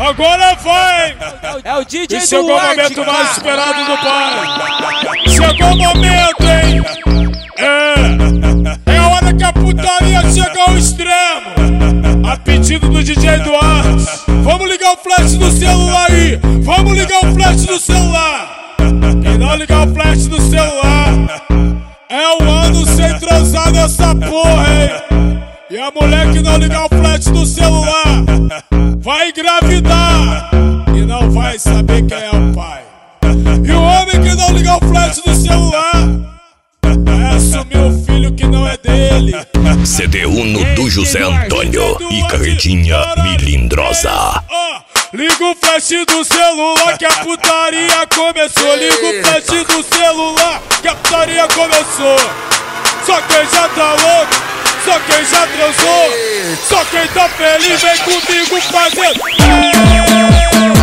Agora vai! É o DJ E chegou o momento mais esperado do pai. Chegou o momento, hein? É a hora que a putaria chega ao extremo. A pedido do DJ Duarte. Vamos ligar o flash do celular aí. Vamos ligar o flash do celular. Quem não ligar o flash do celular é um ano sem transar nessa porra, hein? E a mulher que não ligar o flash do celular vai engravidar e não vai saber quem é o pai. E o homem que não ligar o flash do celular vai assumir o filho que não é dele. CD Uno do José Antônio e Carretinha Milindrosa. Liga o flash do celular que a putaria começou. Liga o flash do celular que a putaria começou. Só quem já tá louco, só quem já transou, só quem tá feliz vem comigo fazendo.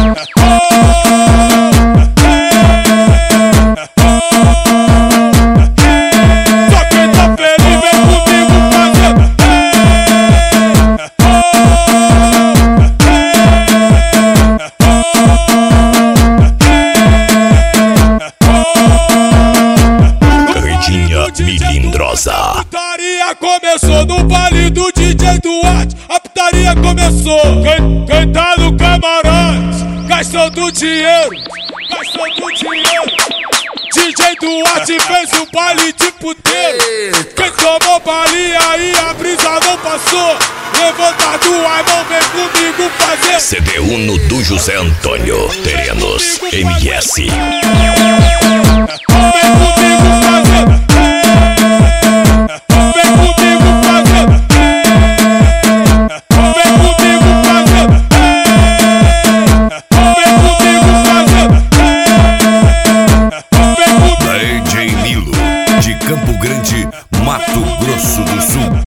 Só quem tá feliz vem comigo fazendo. Carretinha Milindrosa. A putaria começou no baile do DJ Duarte. A putaria começou. Quem tá no camarote gastando dinheiro, gastando dinheiro. DJ Duarte fez um baile de puteiro. Quem tomou balinha aí a brisa não passou. Levanta do ar, não vem comigo fazer. CD Uno do José Antônio. Terrenos MS. Vem comigo fazer. Vem comigo fazer. Vem comigo fazer. Vem comigo fazer. Vem comigo. DJ Milo, de Campo Grande, Mato Grosso do Sul.